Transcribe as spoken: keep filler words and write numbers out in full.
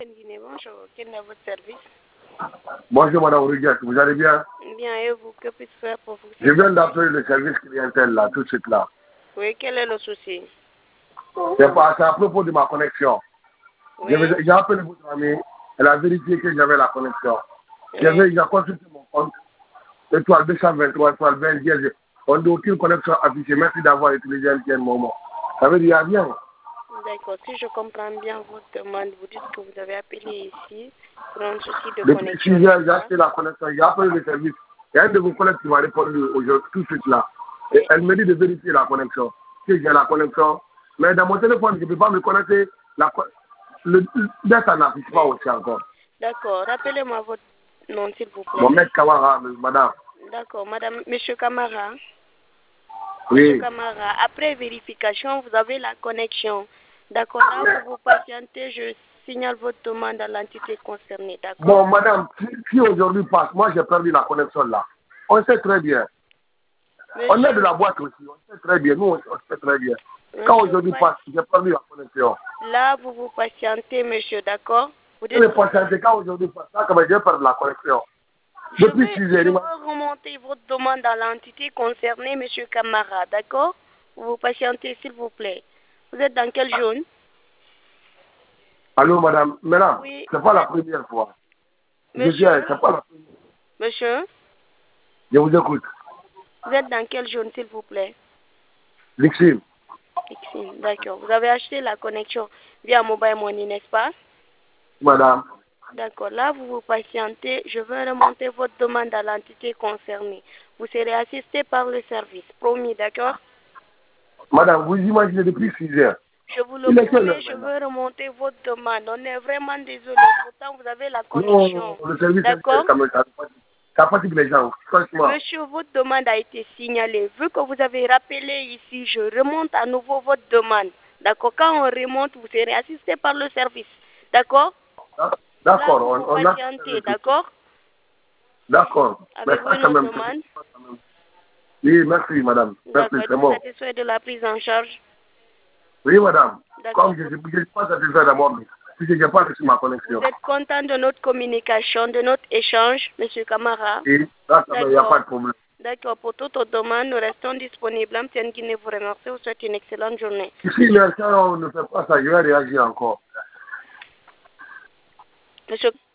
Guinée, bonjour, quel est votre service? Bonjour Madame Ruguette, vous allez bien? Bien, et vous, que puis-je faire pour vous? Je viens d'appeler le service clientèle là, tout de suite là. Oui, quel est le souci? C'est pas- c'est à propos de ma connexion. Oui. Je- J'ai appelé votre amie, elle a vérifié que j'avais la connexion. Oui. J'avais, j'ai consulté mon compte, étoile deux cent vingt-trois, étoile vingt, dièse. On n'a aucune connexion affichée. Merci d'avoir utilisé un tel moment. Ça veut dire rien. D'accord, si je comprends bien votre demande, vous dites que vous avez appelé ici pour un souci de Depuis connexion. six heures, j'ai acheté la connexion, j'ai appelé le service. Il y a un de vos collègues qui m'a répondu aujourd'hui, tout de suite là. Et Oui. elle me dit de vérifier la connexion. Si j'ai la connexion. Mais dans mon téléphone, je ne peux pas me connecter. La, co- le, le, ça n'affiche pas aussi encore. D'accord, rappelez-moi votre nom, s'il vous plaît. Mohamed Kawara, madame. D'accord, madame, monsieur Camara. Monsieur Oui. Camara, après vérification, vous avez la connexion. D'accord, là, vous vous patientez, je signale votre demande à l'entité concernée, d'accord? Bon, madame, si, si aujourd'hui passe, moi j'ai perdu la connexion là. On sait très bien. Monsieur, On est de la boîte aussi, on sait très bien. Nous, on on sait très bien. Quand monsieur, aujourd'hui pas- passe, j'ai perdu la connexion. là, vous vous patientez, monsieur, d'accord? Vous Et le dites, prochain, c'est quand aujourd'hui passe, là, comme j'ai perdu la connexion. je Depuis vais, six je heures, il vais m'a- remonter votre demande à l'entité concernée, monsieur Camara, d'accord? Vous vous patientez, s'il vous plaît. Vous êtes dans quelle zone? Allô, madame, madame, Oui, c'est vous pas la êtes- première fois. Je Monsieur, viens, c'est pas la première. monsieur, Je vous écoute. vous êtes dans quelle zone, s'il vous plaît? Lixine, Excellent, d'accord. Vous avez acheté la connexion via Mobile Money, n'est-ce pas? madame. D'accord. Là, vous vous patientez. Je vais remonter votre demande à l'entité concernée. Vous serez assisté par le service. Promis, d'accord? Madame, vous imaginez depuis six heures. Je vous le Il est quelle promets, heure je maintenant? vais remonter votre demande. On est vraiment désolé. Pourtant, vous avez la Non, connexion. le service D'accord? quand même, ça ça fatigue les gens, franchement. Monsieur, votre demande a été signalée. Vu que vous avez rappelé ici, je remonte à nouveau votre demande. D'accord? Quand on remonte, vous serez assisté par le service. D'accord? D'accord, Là, vous on, vous on a... patientez, d'accord? D'accord. Mais Avez-vous ça, une quand autre même, c'est- demande? oui, merci, madame. Merci, D'accord. c'est Êtes-vous bon. satisfait de la prise en charge? Oui, madame. D'accord. Comme je ne suis pas satisfait d'abord, si je n'ai pas reçu ma Vous connexion. êtes content de notre communication, de notre échange, monsieur Camara? Et là, il n'y a pas de problème. D'accord. Pour toute autre demande, nous restons disponibles. Amtienne Guinée vous remercie. Vous souhaite une excellente journée. Si les gens ne fait pas ça, je vais réagir encore. Monsieur